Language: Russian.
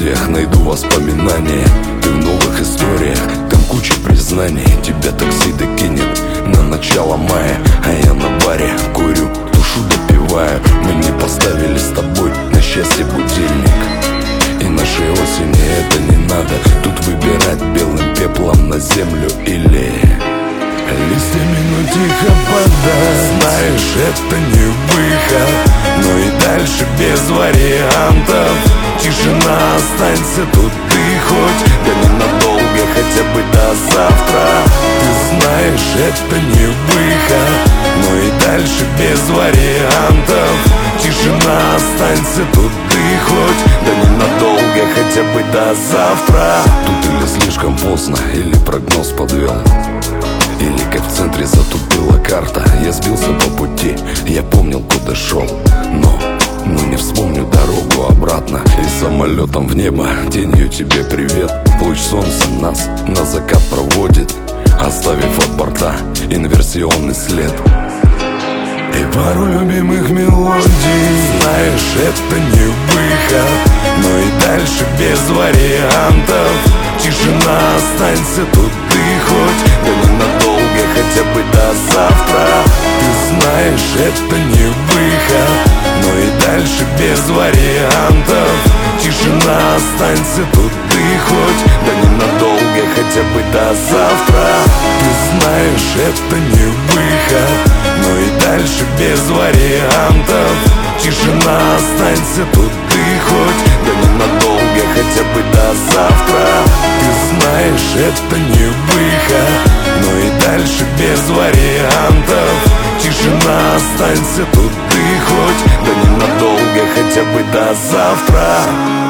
мелодиях найду воспоминания. Ты в новых историях, там куча признаний. Тебя такси докинет на начало мая, а я на баре курю, тушу допиваю. Мы не поставили с тобой на счастье будильник, и нашей осени это не надо. Тут выбирать белым пеплом на землю или листьями, но тихо подать. Знаешь, это не выход, но и дальше без вариантов. Тишина, останься тут ты хоть, да ненадолго, хотя бы до завтра. Ты знаешь, это не выход, но и дальше без вариантов. Тишина, останься тут ты хоть, да ненадолго, хотя бы до завтра. Тут или слишком поздно, или прогноз подвел, или как в центре затупила карта. Я сбился по пути, я помнил, куда шел, но не вспомню дорогу обратно. И самолетом в небо, тенью тебе привет. Луч солнца нас на закат проводит, оставив от борта инверсионный след и пару любимых мелодий. Знаешь, это не выход, но и дальше без вариантов. Тишина, останься тут ты хоть, да ненадолго, хотя бы до завтра. Ты знаешь, это не выход, но и дальше без вариантов. Тишина, останься тут ты хоть, да ненадолго, хотя бы до завтра. Ты знаешь, это не выход, но и дальше без вариантов. Тишина, останься тут ты хоть, да ненадолго, хотя бы до завтра. Ты знаешь, это не выход, но и дальше без вариантов. Тишина, останься тут ты хоть, да ненадолго, хотя бы до завтра.